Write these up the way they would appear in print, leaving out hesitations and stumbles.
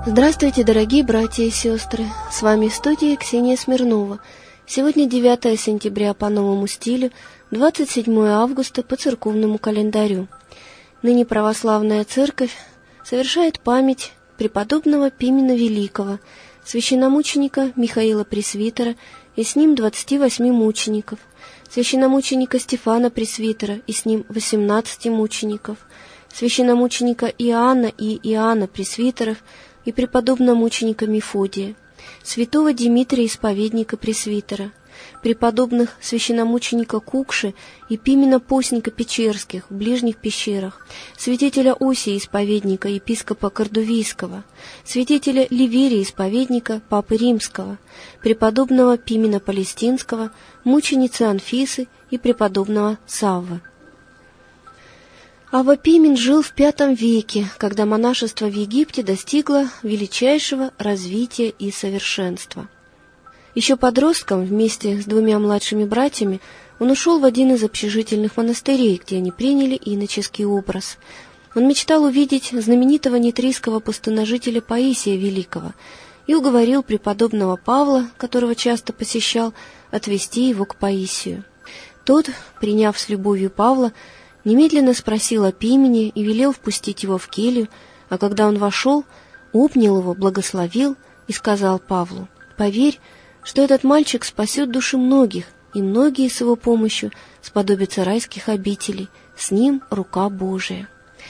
Здравствуйте, дорогие братья и сестры! С вами в студии Ксения Смирнова. Сегодня 9 сентября по новому стилю, 27 августа по церковному календарю. Ныне православная церковь совершает память преподобного Пимена Великого, священномученика Михаила Пресвитера и с ним 28 мучеников, священномученика Стефана Пресвитера и с ним 18 мучеников, священномученика Иоанна и Иоанна Пресвитеров и преподобного мученика Мефодия, святого Димитрия Исповедника Пресвитера, преподобных священномученика Кукши и Пимена Постника Печерских в ближних пещерах, святителя Осия Исповедника, епископа Кордувийского, святителя Ливерия Исповедника, папы Римского, преподобного Пимена Палестинского, мученицы Анфисы и преподобного Саввы. Авва Пимен жил в V веке, когда монашество в Египте достигло величайшего развития и совершенства. Еще подростком, вместе с двумя младшими братьями, он ушел в один из общежительных монастырей, где они приняли иноческий образ. Он мечтал увидеть знаменитого нитрийского пустыножителя Паисия Великого и уговорил преподобного Павла, которого часто посещал, отвести его к Паисию. Тот, приняв с любовью Павла, немедленно спросил о Пимене и велел впустить его в келью, а когда он вошел, обнял его, благословил и сказал Павлу: «Поверь, что этот мальчик спасет души многих, и многие с его помощью сподобятся райских обителей, с ним рука Божия».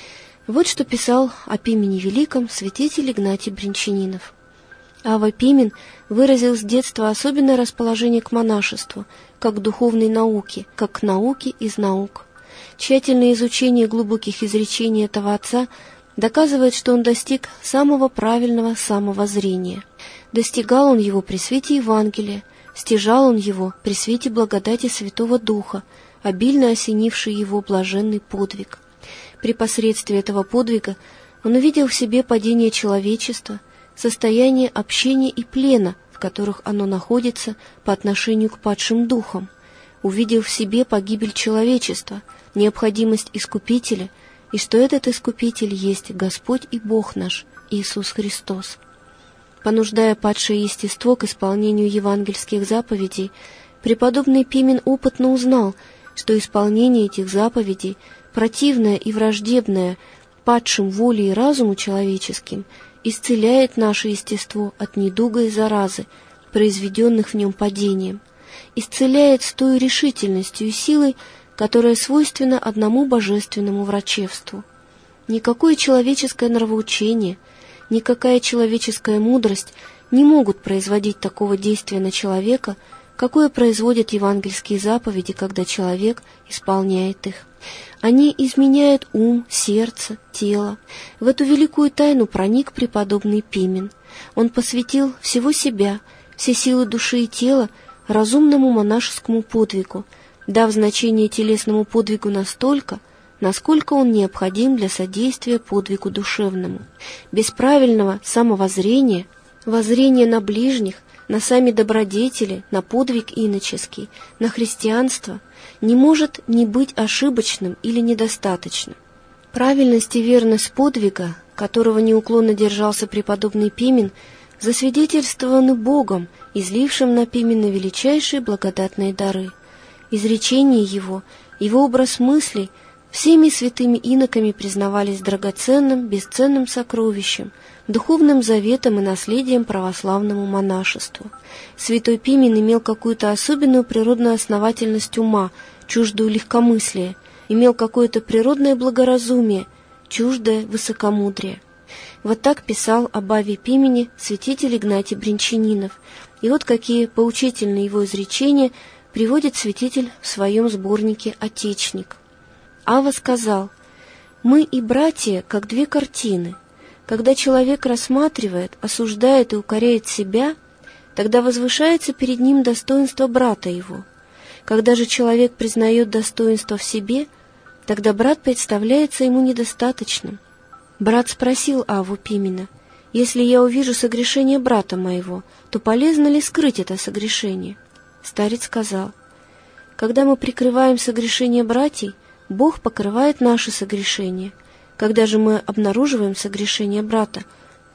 Вот что писал о Пимене Великом святитель Игнатий Брянчанинов. Авва Пимен выразил с детства особенное расположение к монашеству, как к духовной науке, как к науке из наук. Тщательное изучение глубоких изречений этого отца доказывает, что он достиг самого правильного самовоззрения. Достигал он его при свете Евангелия, стяжал он его при свете благодати Святого Духа, обильно осенивший его блаженный подвиг. При посредстве этого подвига он увидел в себе падение человечества, состояние общения и плена, в которых оно находится по отношению к падшим духам, увидел в себе погибель человечества, необходимость Искупителя, и что этот Искупитель есть Господь и Бог наш, Иисус Христос. Понуждая падшее естество к исполнению евангельских заповедей, преподобный Пимен опытно узнал, что исполнение этих заповедей, противное и враждебное падшим воле и разуму человеческим, исцеляет наше естество от недуга и заразы, произведенных в нем падением, исцеляет с той решительностью и силой, которая свойственна одному божественному врачевству. Никакое человеческое нравоучение, никакая человеческая мудрость не могут производить такого действия на человека, какое производят евангельские заповеди, когда человек исполняет их. Они изменяют ум, сердце, тело. В эту великую тайну проник преподобный Пимен. Он посвятил всего себя, все силы души и тела разумному монашескому подвигу, дав значение телесному подвигу настолько, насколько он необходим для содействия подвигу душевному. Без правильного самовоззрения, воззрения на ближних, на сами добродетели, на подвиг иноческий, на христианство, не может не быть ошибочным или недостаточным. Правильность и верность подвига, которого неуклонно держался преподобный Пимен, засвидетельствованы Богом, излившим на Пимена величайшие благодатные дары. Изречения его, его образ мыслей всеми святыми иноками признавались драгоценным, бесценным сокровищем, духовным заветом и наследием православному монашеству. Святой Пимен имел какую-то особенную природную основательность ума, чуждую легкомыслия, имел какое-то природное благоразумие, чуждое высокомудрие. Вот так писал об Авве Пимене святитель Игнатий Брянчанинов, и вот какие поучительные его изречения приводит святитель в своем сборнике «Отечник». Авва сказал: «Мы и братья, как две картины. Когда человек рассматривает, осуждает и укоряет себя, тогда возвышается перед ним достоинство брата его. Когда же человек признает достоинство в себе, тогда брат представляется ему недостаточным». Брат спросил Авву Пимена: «Если я увижу согрешение брата моего, то полезно ли скрыть это согрешение?» Старец сказал: «Когда мы прикрываем согрешение братьев, Бог покрывает наши согрешения. Когда же мы обнаруживаем согрешение брата,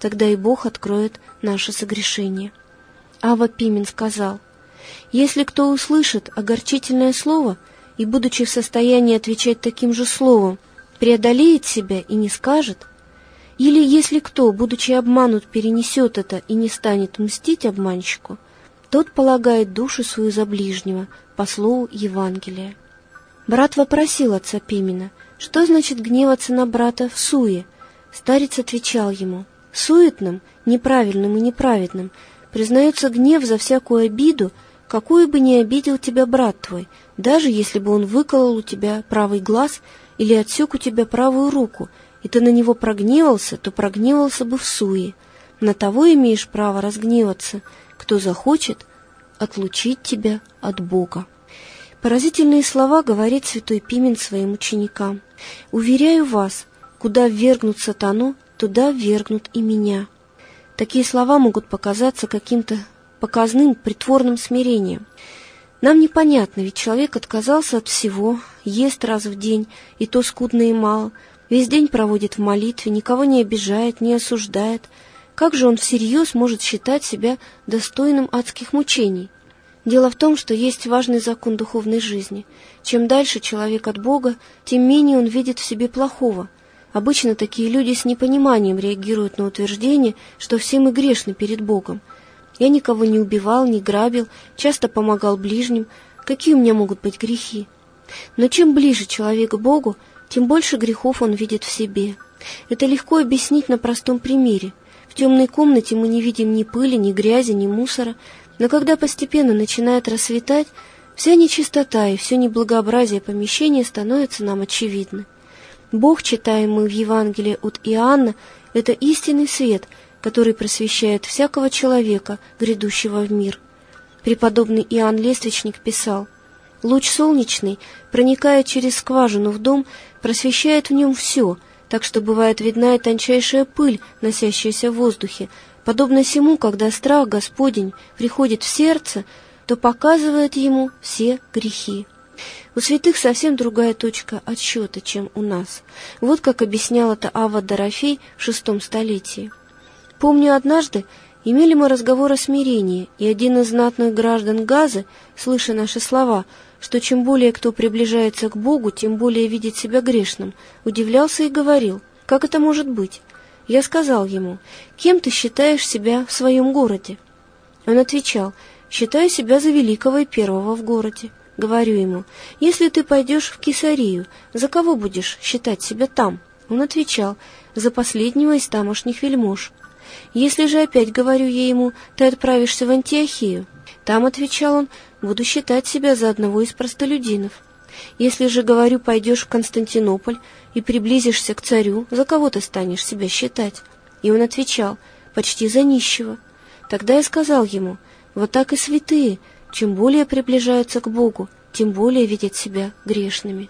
тогда и Бог откроет наше согрешение. Авва Пимен сказал: «Если кто услышит огорчительное слово и, будучи в состоянии отвечать таким же словом, преодолеет себя и не скажет, или если кто, будучи обманут, перенесет это и не станет мстить обманщику, тот полагает душу свою за ближнего по слову Евангелия». Брат вопросил отца Пимена, что значит гневаться на брата в суе. Старец отвечал ему: «Суетным, неправильным и неправедным признается гнев за всякую обиду, какую бы ни обидел тебя брат твой, даже если бы он выколол у тебя правый глаз или отсек у тебя правую руку, и ты на него прогневался, то прогневался бы в суе. На того имеешь право разгневаться, кто захочет отлучить тебя от Бога». Поразительные слова говорит святой Пимен своим ученикам: «Уверяю вас, куда ввергнут сатану, туда ввергнут и меня». Такие слова могут показаться каким-то показным, притворным смирением. Нам непонятно, ведь человек отказался от всего, ест раз в день, и то скудно и мало, весь день проводит в молитве, никого не обижает, не осуждает. Как же он всерьез может считать себя достойным адских мучений? Дело в том, что есть важный закон духовной жизни. Чем дальше человек от Бога, тем менее он видит в себе плохого. Обычно такие люди с непониманием реагируют на утверждение, что все мы грешны перед Богом. Я никого не убивал, не грабил, часто помогал ближним. Какие у меня могут быть грехи? Но чем ближе человек к Богу, тем больше грехов он видит в себе. Это легко объяснить на простом примере. В темной комнате мы не видим ни пыли, ни грязи, ни мусора, но когда постепенно начинает рассветать, вся нечистота и все неблагообразие помещения становятся нам очевидны. Бог, читаем мы в Евангелии от Иоанна, это истинный свет, который просвещает всякого человека, грядущего в мир. Преподобный Иоанн Лествичник писал: «Луч солнечный, проникая через скважину в дом, просвещает в нем все, так что бывает видна и тончайшая пыль, носящаяся в воздухе. Подобно сему, когда страх Господень приходит в сердце, то показывает ему все грехи». У святых совсем другая точка отсчета, чем у нас. Вот как объяснял это Авва Дорофей в VI столетии. «Помню, однажды имели мы разговор о смирении, и один из знатных граждан Газы, слыша наши слова, что чем более кто приближается к Богу, тем более видит себя грешным, удивлялся и говорил: «Как это может быть?» Я сказал ему: «Кем ты считаешь себя в своем городе?» Он отвечал: «Считаю себя за великого и первого в городе». Говорю ему: «Если ты пойдешь в Кесарию, за кого будешь считать себя там?» Он отвечал: «За последнего из тамошних вельмож». «Если же опять, говорю я ему, ты отправишься в Антиохию, там, — отвечал он, — буду считать себя за одного из простолюдинов. Если же, говорю, пойдешь в Константинополь и приблизишься к царю, за кого ты станешь себя считать?» И он отвечал: «Почти за нищего». Тогда я сказал ему: «Вот так и святые, чем более приближаются к Богу, тем более видят себя грешными».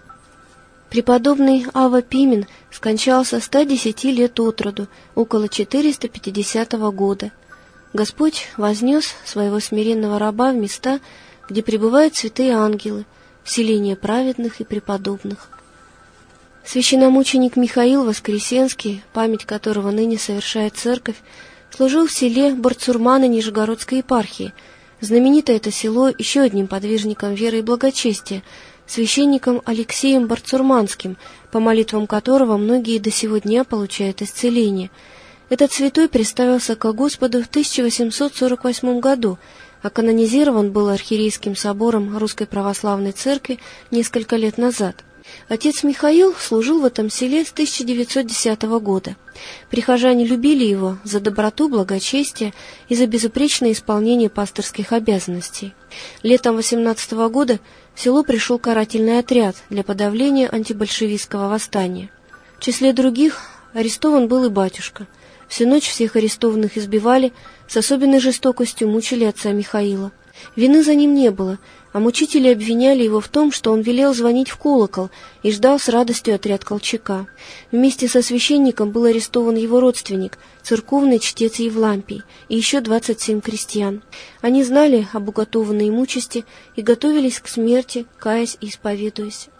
Преподобный Авва Пимен скончался 110 лет от роду, около 450 года. Господь вознес своего смиренного раба в места, где пребывают святые ангелы, в селение праведных и преподобных. Священномученик Михаил Воскресенский, память которого ныне совершает церковь, служил в селе Барцурманы Нижегородской епархии. Знаменито это село еще одним подвижником веры и благочестия, священником Алексеем Барцурманским, по молитвам которого многие до сего дня получают исцеление. Этот святой представился ко Господу в 1848 году, а канонизирован был архиерейским собором Русской Православной Церкви несколько лет назад. Отец Михаил служил в этом селе с 1910 года. Прихожане любили его за доброту, благочестие и за безупречное исполнение пасторских обязанностей. Летом 18 года в село пришел карательный отряд для подавления антибольшевистского восстания. В числе других арестован был и батюшка. Всю ночь всех арестованных избивали, с особенной жестокостью мучили отца Михаила. Вины за ним не было, а мучители обвиняли его в том, что он велел звонить в колокол и ждал с радостью отряд Колчака. Вместе со священником был арестован его родственник, церковный чтец Евлампий, и еще 27 крестьян. Они знали об уготованной им участи и готовились к смерти, каясь и исповедуясь.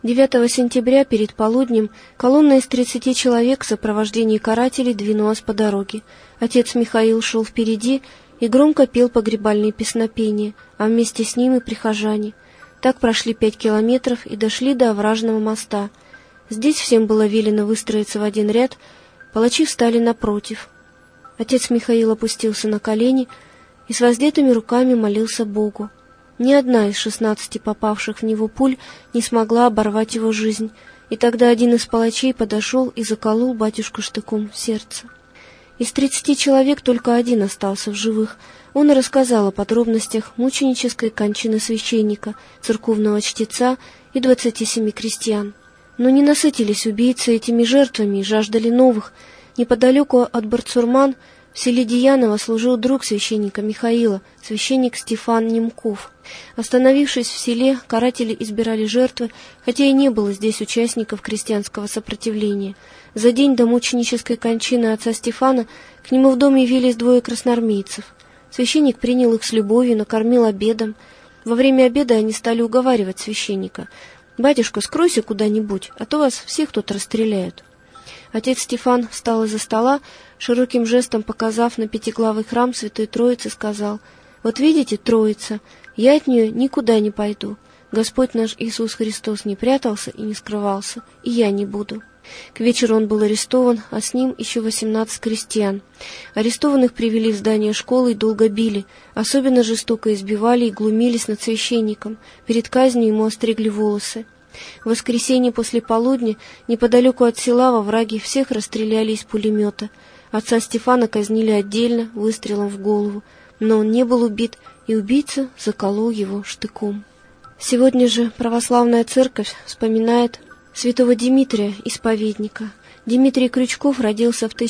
9 сентября перед полуднем колонна из 30 человек в сопровождении карателей двинулась по дороге. Отец Михаил шел впереди и громко пел погребальные песнопения, а вместе с ним и прихожане. Так прошли 5 километров и дошли до овражного моста. Здесь всем было велено выстроиться в один ряд, палачи встали напротив. Отец Михаил опустился на колени и с воздетыми руками молился Богу. Ни одна из 16 попавших в него пуль не смогла оборвать его жизнь, и тогда один из палачей подошел и заколол батюшку штыком в сердце. Из 30 человек только один остался в живых. Он и рассказал о подробностях мученической кончины священника, церковного чтеца и 27 крестьян. Но не насытились убийцы этими жертвами и жаждали новых. Неподалеку от Барцурман в селе Дияново служил друг священника Михаила, священник Стефан Немков. Остановившись в селе, каратели избирали жертвы, хотя и не было здесь участников крестьянского сопротивления. За день до мученической кончины отца Стефана к нему в дом явились 2 красноармейцев. Священник принял их с любовью, накормил обедом. Во время обеда они стали уговаривать священника: «Батюшка, скройся куда-нибудь, а то вас всех тут расстреляют». Отец Стефан встал из-за стола, широким жестом показав на 5-главый храм Святой Троицы, сказал: «Вот видите, Троица, я от нее никуда не пойду. Господь наш Иисус Христос не прятался и не скрывался, и я не буду». К вечеру он был арестован, а с ним еще 18 крестьян. Арестованных привели в здание школы и долго били, особенно жестоко избивали и глумились над священником. Перед казнью ему остригли волосы. В воскресенье после полудня неподалеку от села во враге всех расстреляли из пулемета. Отца Стефана казнили отдельно, выстрелом в голову, но он не был убит, и убийца заколол его штыком. Сегодня же православная церковь вспоминает святого Димитрия, исповедника. Дмитрий Крючков родился в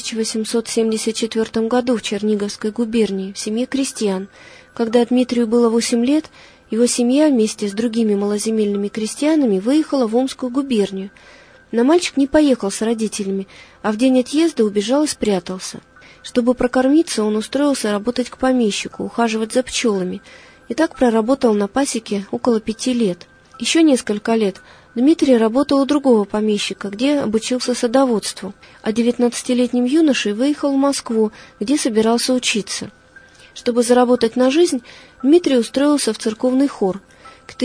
1874 году в Черниговской губернии в семье крестьян. Когда Дмитрию было 8 лет, его семья вместе с другими малоземельными крестьянами выехала в Омскую губернию. Но мальчик не поехал с родителями, а в день отъезда убежал и спрятался. Чтобы прокормиться, он устроился работать к помещику, ухаживать за пчелами, и так проработал на пасеке около 5 лет. Еще несколько лет Дмитрий работал у другого помещика, где обучился садоводству, а 19-летним юношей выехал в Москву, где собирался учиться. Чтобы заработать на жизнь, Дмитрий устроился в церковный хор. К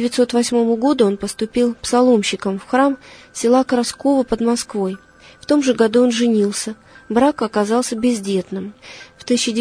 1908 году он поступил псаломщиком в храм села Коросково под Москвой. В том же году он женился. Брак оказался бездетным. В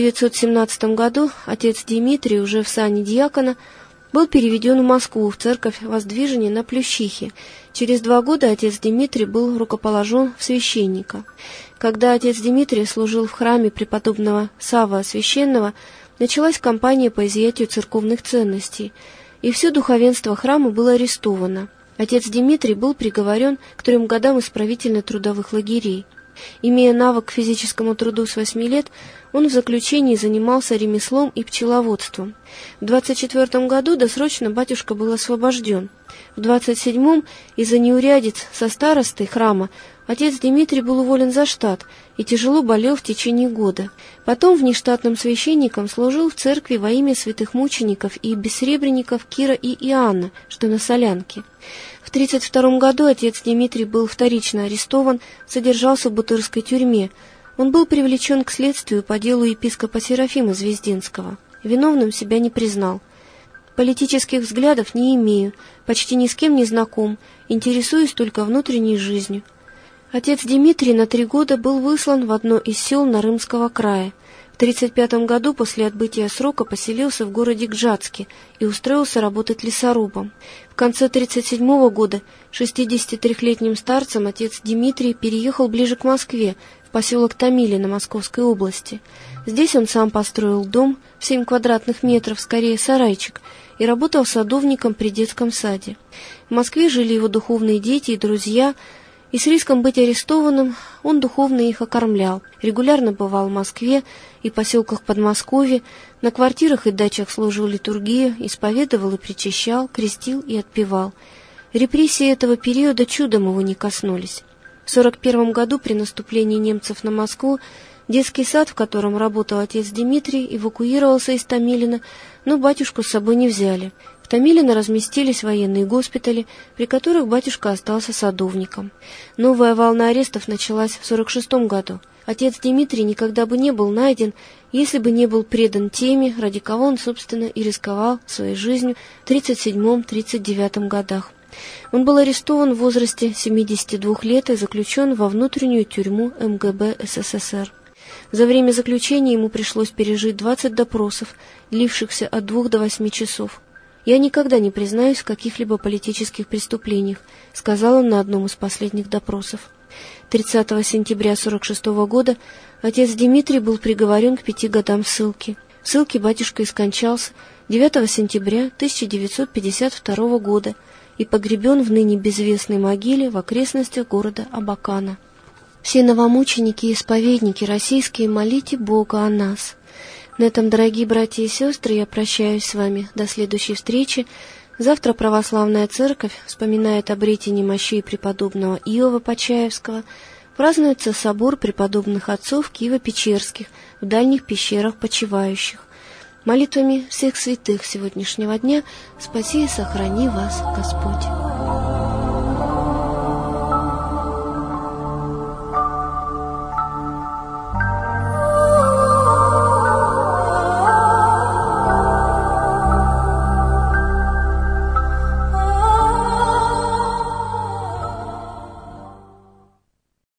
1917 году отец Дмитрий, уже в сане диакона, был переведен в Москву, в церковь Воздвижения на Плющихе. Через 2 года отец Дмитрий был рукоположен в священника. Когда отец Дмитрий служил в храме преподобного Савва Священного, началась кампания по изъятию церковных ценностей, и все духовенство храма было арестовано. Отец Дмитрий был приговорен к 3 годам исправительно-трудовых лагерей. Имея навык к физическому труду с 8 лет, он в заключении занимался ремеслом и пчеловодством. В 24 году досрочно батюшка был освобожден. В 27-м из-за неурядиц со старостой храма отец Дмитрий был уволен за штат и тяжело болел в течение года. Потом внештатным священником служил в церкви во имя святых мучеников и бессребренников Кира и Иоанна, что на Солянке. В 1932 году отец Дмитрий был вторично арестован, содержался в Бутырской тюрьме. Он был привлечен к следствию по делу епископа Серафима Звездинского. Виновным себя не признал. Политических взглядов не имею, почти ни с кем не знаком, интересуюсь только внутренней жизнью. Отец Дмитрий на 3 года был выслан в одно из сел Нарымского края. В 1935 году после отбытия срока поселился в городе Гжатске и устроился работать лесорубом. В конце 1937 года 63-летним старцем отец Дмитрий переехал ближе к Москве, в поселок Томилино Московской области. Здесь он сам построил дом в 7 квадратных метров, скорее сарайчик, и работал садовником при детском саде. В Москве жили его духовные дети и друзья, и с риском быть арестованным он духовно их окормлял. Регулярно бывал в Москве и поселках Подмосковья, на квартирах и дачах служил литургию, исповедовал и причащал, крестил и отпевал. Репрессии этого периода чудом его не коснулись. В 1941 году при наступлении немцев на Москву детский сад, в котором работал отец Дмитрий, эвакуировался из Томилина, но батюшку с собой не взяли. В Томилино разместились военные госпитали, при которых батюшка остался садовником. Новая волна арестов началась в 1946 году. Отец Дмитрий никогда бы не был найден, если бы не был предан теме, ради кого он, собственно, и рисковал своей жизнью в 1937-1939 годах. Он был арестован в возрасте 72 лет и заключен во внутреннюю тюрьму МГБ СССР. За время заключения ему пришлось пережить 20 допросов, длившихся от 2 до 8 часов. «Я никогда не признаюсь в каких-либо политических преступлениях», сказал он на одном из последних допросов. 30 сентября 1946 года отец Дмитрий был приговорен к 5 годам ссылки. В ссылке батюшка и скончался 9 сентября 1952 года и погребен в ныне безвестной могиле в окрестностях города Абакана. Все новомученики и исповедники российские, молите Бога о нас. На этом, дорогие братья и сестры, я прощаюсь с вами до следующей встречи. Завтра Православная Церковь вспоминает обретение мощей преподобного Иова Почаевского. Празднуется собор преподобных отцов Киево-Печерских в дальних пещерах почивающих. Молитвами всех святых сегодняшнего дня спаси и сохрани вас, Господь.